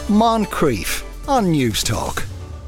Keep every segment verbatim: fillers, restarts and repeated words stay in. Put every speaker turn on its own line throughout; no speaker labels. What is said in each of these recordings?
Moncrief on News Talk.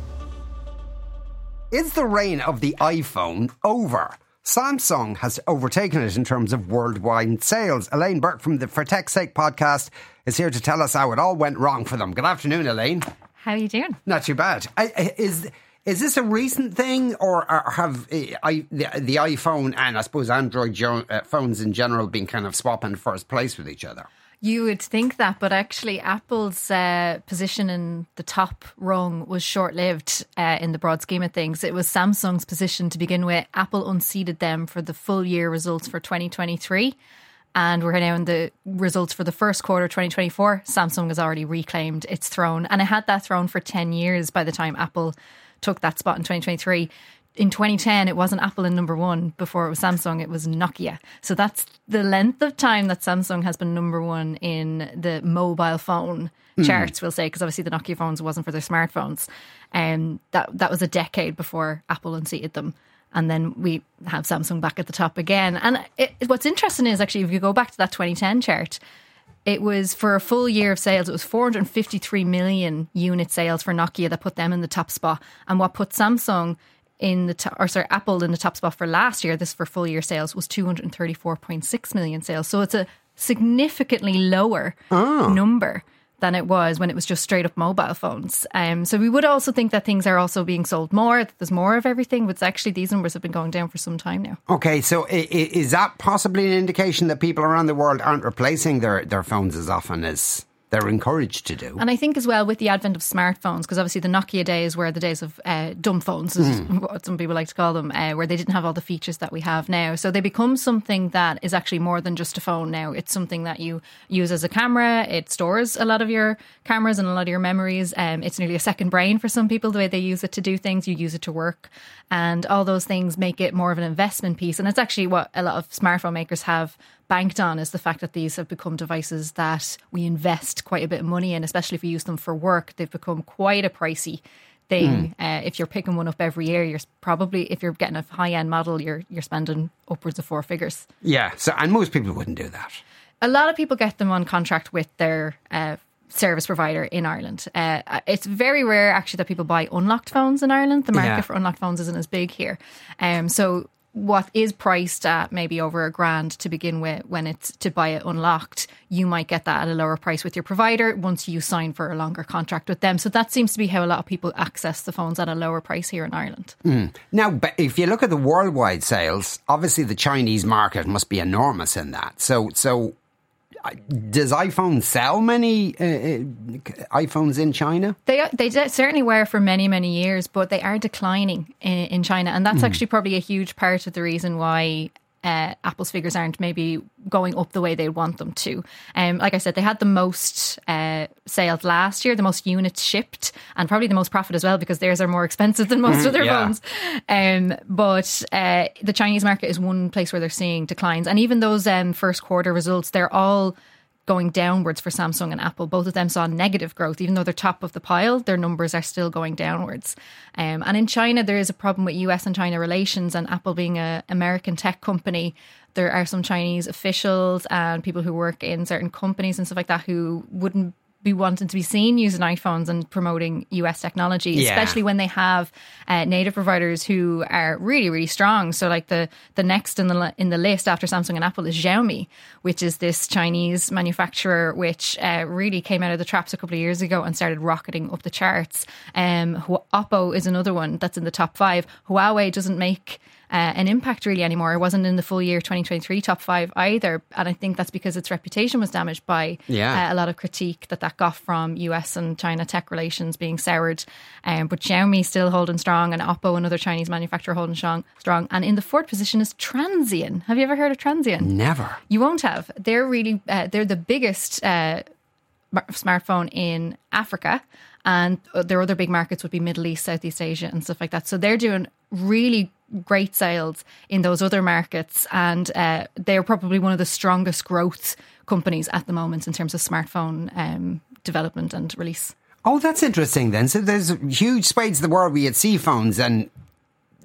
Is the reign of the iPhone over? Samsung has overtaken it in terms of worldwide sales. Elaine Burke from the For Tech's Sake podcast is here to tell us how it all went wrong for them. Good afternoon, Elaine.
How are you doing?
Not too bad. I, I, is is this a recent thing, or have uh, I, the, the iPhone and I suppose Android jo- uh, phones in general been kind of swapping first place with each other?
You would think that, but actually Apple's uh, position in the top rung was short-lived uh, in the broad scheme of things. It was Samsung's position to begin with. Apple unseated them for the full year results for twenty twenty-three. And we're now in the results for the first quarter twenty twenty-four. Samsung has already reclaimed its throne. And it had that throne for ten years by the time Apple took that spot in twenty twenty-three. In twenty ten, it wasn't Apple in number one. Before it was Samsung, it was Nokia. So that's the length of time that Samsung has been number one in the mobile phone mm. charts, we'll say, because obviously the Nokia phones wasn't for their smartphones. And um, that that was a decade before Apple unseated them. And then we have Samsung back at the top again. And it, what's interesting is actually, if you go back to that twenty ten chart, it was for a full year of sales, it was four hundred fifty-three million unit sales for Nokia that put them in the top spot. And what put Samsung in the to- or sorry, Apple in the top spot for last year, this for full year sales, was two hundred thirty-four point six million sales. So it's a significantly lower oh. number than it was when it was just straight up mobile phones. Um, so we would also think that things are also being sold more, that there's more of everything, but actually these numbers have been going down for some time now.
Okay, so I- I- is that possibly an indication that people around the world aren't replacing their, their phones as often as they're encouraged to do?
And I think as well with the advent of smartphones, because obviously the Nokia days were the days of uh, dumb phones, is mm. what some people like to call them, uh, where they didn't have all the features that we have now. So they become something that is actually more than just a phone now. It's something that you use as a camera. It stores a lot of your cameras and a lot of your memories. Um, it's nearly a second brain for some people, the way they use it to do things. You use it to work. And all those things make it more of an investment piece. And it's actually what a lot of smartphone makers have banked on, is the fact that these have become devices that we invest quite a bit of money in, especially if you use them for work. They've become quite a pricey thing. Mm. Uh, if you're picking one up every year, you're probably, if you're getting a high-end model, you're you're spending upwards of four figures.
Yeah, so and most people wouldn't do that.
A lot of people get them on contract with their uh, service provider in Ireland. Uh, it's very rare actually that people buy unlocked phones in Ireland. The market yeah. for unlocked phones isn't as big here. Um, so what is priced at maybe over a grand to begin with, when it's to buy it unlocked, you might get that at a lower price with your provider once you sign for a longer contract with them. So that seems to be how a lot of people access the phones, at a lower price here in Ireland. Mm.
Now, if you look at the worldwide sales, obviously the Chinese market must be enormous in that. So, so does iPhone sell many uh, iPhones in China?
They they certainly were for many, many years, but they are declining in, in China. And that's mm. actually probably a huge part of the reason why uh, Apple's figures aren't maybe going up the way they want them to. Um, like I said, they had the most uh, sales last year, the most units shipped, and probably the most profit as well, because theirs are more expensive than most mm, of their yeah. phones. Um, but uh, the Chinese market is one place where they're seeing declines. And even those um, first quarter results, they're all going downwards for Samsung and Apple. Both of them saw negative growth. Even though they're top of the pile, their numbers are still going downwards. Um, and in China, there is a problem with U S and China relations, and Apple being an American tech company, there are some Chinese officials and people who work in certain companies and stuff like that who wouldn't be wanting to be seen using iPhones and promoting U S technology, yeah. especially when they have uh, native providers who are really, really strong. So like the the next in the in the list after Samsung and Apple is Xiaomi, which is this Chinese manufacturer which uh, really came out of the traps a couple of years ago and started rocketing up the charts. Um, Oppo is another one that's in the top five. Huawei doesn't make Uh, an impact really anymore. It wasn't in the full year twenty twenty-three top five either, and I think that's because its reputation was damaged by yeah. uh, a lot of critique that that got from U S and China tech relations being soured. Um, but Xiaomi still holding strong, and Oppo, another Chinese manufacturer, holding strong. strong. And in the fourth position is Transsion. Have you ever heard of Transsion?
Never.
You won't have. They're really uh, they're the biggest uh, smartphone in Africa. And their other big markets would be Middle East, Southeast Asia and stuff like that. So they're doing really great sales in those other markets. And uh, they're probably one of the strongest growth companies at the moment in terms of smartphone um, development and release.
Oh, that's interesting then. So there's huge swathes of the world where you'd see phones and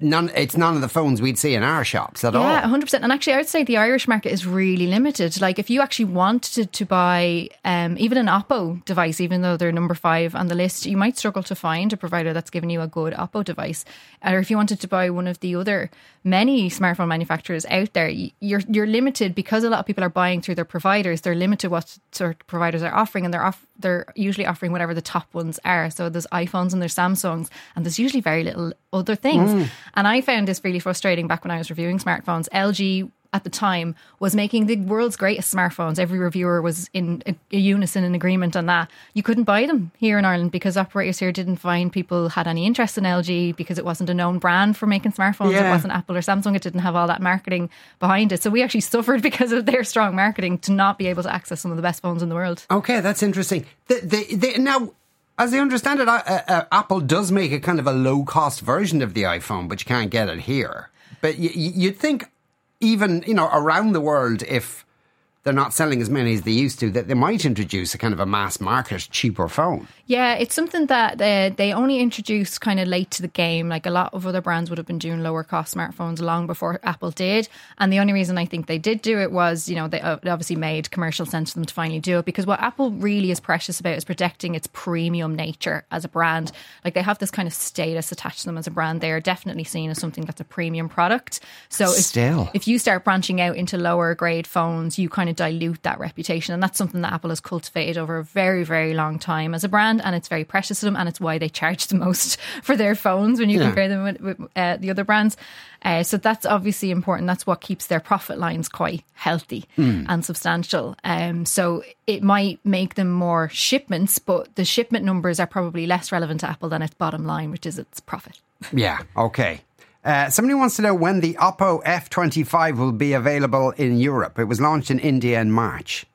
none. It's none of the phones we'd see in our shops at all.
Yeah, one hundred percent. And actually, I would say the Irish market is really limited. Like, if you actually wanted to buy um, even an Oppo device, even though they're number five on the list, you might struggle to find a provider that's giving you a good Oppo device. Or if you wanted to buy one of the other many smartphone manufacturers out there, you're you're limited because a lot of people are buying through their providers. They're limited what sort of providers are offering, and they're off, they're usually offering whatever the top ones are. So there's iPhones and there's Samsungs, and there's usually very little other things. Mm. And I found this really frustrating back when I was reviewing smartphones. L G at the time was making the world's greatest smartphones. Every reviewer was in a, a unison in agreement on that. You couldn't buy them here in Ireland because operators here didn't find people had any interest in L G because it wasn't a known brand for making smartphones. Yeah. It wasn't Apple or Samsung. It didn't have all that marketing behind it. So we actually suffered because of their strong marketing to not be able to access some of the best phones in the world.
Okay, that's interesting. The, the, the, now, as I understand it, uh, uh, Apple does make a kind of a low-cost version of the iPhone, but you can't get it here. But y- you'd think even, you know, around the world, if they're not selling as many as they used to, that they might introduce a kind of a mass market, cheaper phone.
Yeah, it's something that they, they only introduced kind of late to the game. Like, a lot of other brands would have been doing lower cost smartphones long before Apple did. And the only reason I think they did do it was, you know, they obviously made commercial sense for them to finally do it, because what Apple really is precious about is protecting its premium nature as a brand. Like, they have this kind of status attached to them as a brand. They are definitely seen as something that's a premium product. So if,
Still.
if you start branching out into lower grade phones, you kind of dilute that reputation. And that's something that Apple has cultivated over a very, very long time as a brand. And it's very precious to them, and it's why they charge the most for their phones when you yeah. compare them with, with uh, the other brands. Uh, so that's obviously important. That's what keeps their profit lines quite healthy mm. and substantial. Um, so it might make them more shipments, but the shipment numbers are probably less relevant to Apple than its bottom line, which is its profit.
Yeah, okay. Uh, somebody wants to know when the Oppo F twenty-five will be available in Europe. It was launched in India in March.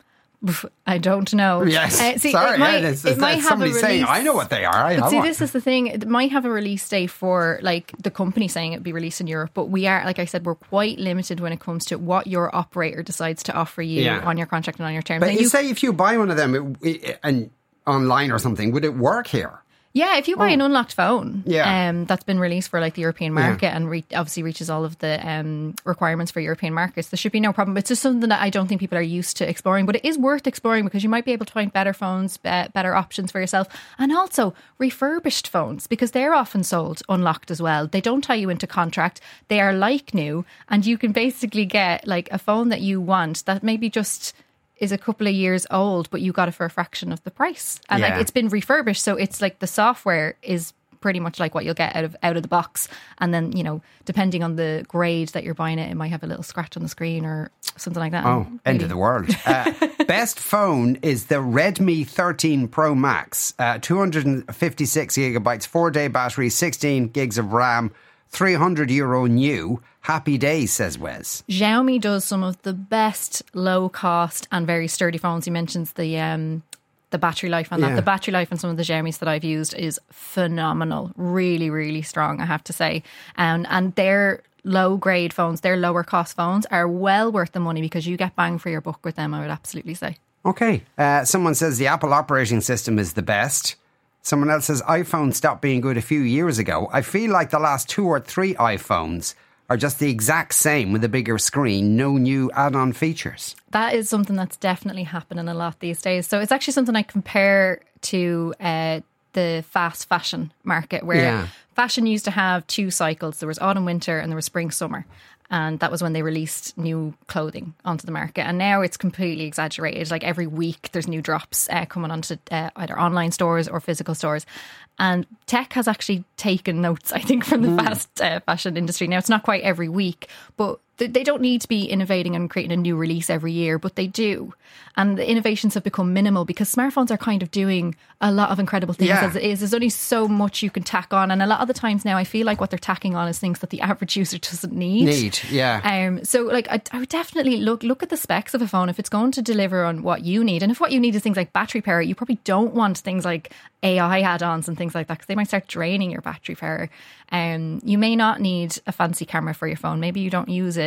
I don't know.
Yes,
uh, see,
sorry.
It might,
yeah, it's,
it
it's,
might
it's
have
somebody
a release,
saying, I know what they are. I,
but
I
see,
want.
this is the thing. It might have a release date for, like, the company saying it'd be released in Europe, but we are, like I said, we're quite limited when it comes to what your operator decides to offer you yeah. on your contract and on your terms.
But
now,
you
you
say if you buy one of them it, it, and online or something, would it work here?
Yeah, if you buy oh. an unlocked phone
yeah.
um, that's been released for, like, the European market yeah. and re- obviously reaches all of the um, requirements for European markets, there should be no problem. It's just something that I don't think people are used to exploring, but it is worth exploring because you might be able to find better phones, be- better options for yourself, and also refurbished phones, because they're often sold unlocked as well. They don't tie you into contract. They are like new, and you can basically get, like, a phone that you want that maybe just is a couple of years old, but you got it for a fraction of the price. And yeah. like, it's been refurbished, so it's like the software is pretty much like what you'll get out of out of the box. And then, you know, depending on the grade that you're buying it, it might have a little scratch on the screen or something like that.
Oh,
and
end
maybe.
of the world. Uh, best phone is the Redmi thirteen Pro Max. Uh, two hundred fifty-six gigabytes, four day battery, sixteen gigs of RAM, three hundred euro new. Happy days, says Wes.
Xiaomi does some of the best low cost and very sturdy phones. He mentions the um, the battery life on that. Yeah. The battery life on some of the Xiaomis that I've used is phenomenal. Really, really strong, I have to say. Um, and their low grade phones, their lower cost phones are well worth the money because you get bang for your buck with them, I would absolutely say.
Okay. Uh, someone says the Apple operating system is the best. Someone else says iPhone stopped being good a few years ago. I feel like the last two or three iPhones are just the exact same with a bigger screen, no new add-on features.
That is something that's definitely happening a lot these days. So it's actually something I compare to uh, the fast fashion market, where
yeah.
fashion used to have two cycles. There was autumn, winter, and there was spring, summer. And that was when they released new clothing onto the market. And now it's completely exaggerated. Like, every week there's new drops uh, coming onto uh, either online stores or physical stores. And tech has actually taken notes, I think, from the mm. fast uh, fashion industry. Now, it's not quite every week, but th- they don't need to be innovating and creating a new release every year, but they do. And the innovations have become minimal because smartphones are kind of doing a lot of incredible things
yeah.
as it is. There's only so much you can tack on. And a lot of the times now, I feel like what they're tacking on is things that the average user doesn't need.
Need, yeah.
Um, so, like, I, I would definitely look look at the specs of a phone if it's going to deliver on what you need. And if what you need is things like battery power, you probably don't want things like A I add-ons and things like that, because they might start draining your battery power. Um, you may not need a fancy camera for your phone. Maybe you don't use it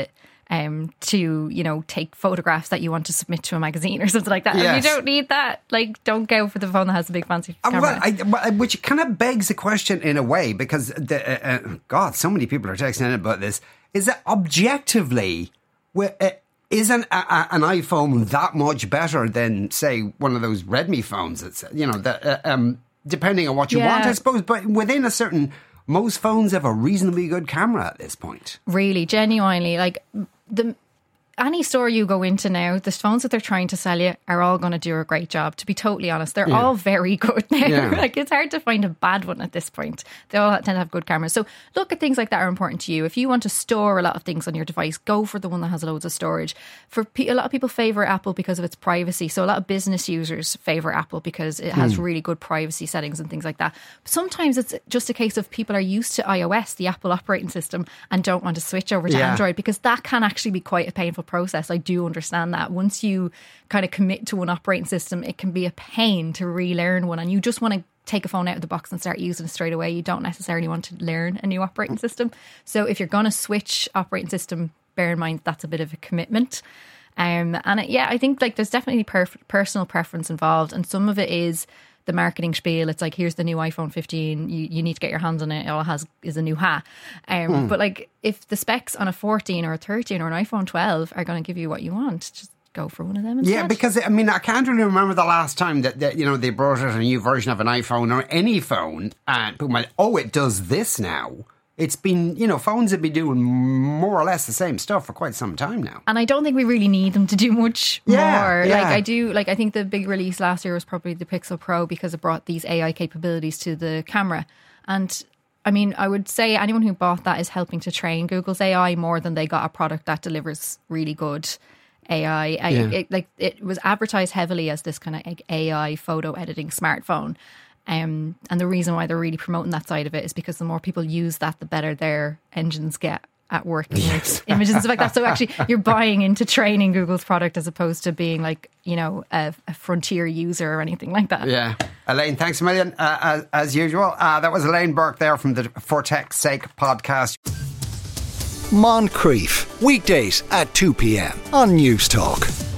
um, to, you know, take photographs that you want to submit to a magazine or something like that.
Yes.
And you don't need that. Like, don't go for the phone that has a big fancy camera.
Well, I, well, which kind of begs the question in a way, because, the, uh, uh, God, so many people are texting in about this, is that objectively, uh, is an, a, an iPhone that much better than, say, one of those Redmi phones? That's, you know, that, uh, um, depending on what you
yeah.
want, I suppose, but within a certain... Most phones have a reasonably good camera at this point.
Really, genuinely, like the any store you go into now, the phones that they're trying to sell you are all going to do a great job. To be totally honest, they're
yeah.
all very good now.
Yeah.
Like, it's hard to find a bad one at this point. They all tend to have good cameras. So look at things like that are important to you. If you want to store a lot of things on your device, go for the one that has loads of storage. For pe- a lot of people favour Apple because of its privacy. So a lot of business users favour Apple because it has mm. really good privacy settings and things like that. Sometimes it's just a case of people are used to iOS, the Apple operating system, and don't want to switch over to
yeah.
Android, because that can actually be quite a painful process. I do understand that. Once you kind of commit to one operating system, it can be a pain to relearn one, and you just want to take a phone out of the box and start using it straight away. You don't necessarily want to learn a new operating system. So if you're going to switch operating system, bear in mind that's a bit of a commitment. Um, and it, yeah, I think like there's definitely per- personal preference involved, and some of it is the marketing spiel. It's like, here's the new iPhone fifteen, you, you need to get your hands on it, all it has is a new hat. Um, mm. But like, if the specs on a fourteen or a thirteen or an iPhone twelve are going to give you what you want, just go for one of them instead.
Yeah, because I mean, I can't really remember the last time that, that you know, they brought out a new version of an iPhone or any phone and people went, oh, it does this now. It's been, you know, phones have been doing more or less the same stuff for quite some time now.
And I don't think we really need them to do much
yeah,
more.
Yeah.
Like, I do, like, I think the big release last year was probably the Pixel Pro, because it brought these A I capabilities to the camera. And I mean, I would say anyone who bought that is helping to train Google's A I more than they got a product that delivers really good A I. I
yeah.
it, like, it was advertised heavily as this kind of like A I photo editing smartphone. Um, and the reason why they're really promoting that side of it is because the more people use that, the better their engines get at working yes. with images and stuff like that. So actually, you're buying into training Google's product as opposed to being like, you know, a, a frontier user or anything like that.
Yeah. Elaine, thanks a million, uh, as, as usual. Uh, that was Elaine Burke there from the For Tech's Sake podcast.
Moncrief, weekdays at two p.m. on News Talk.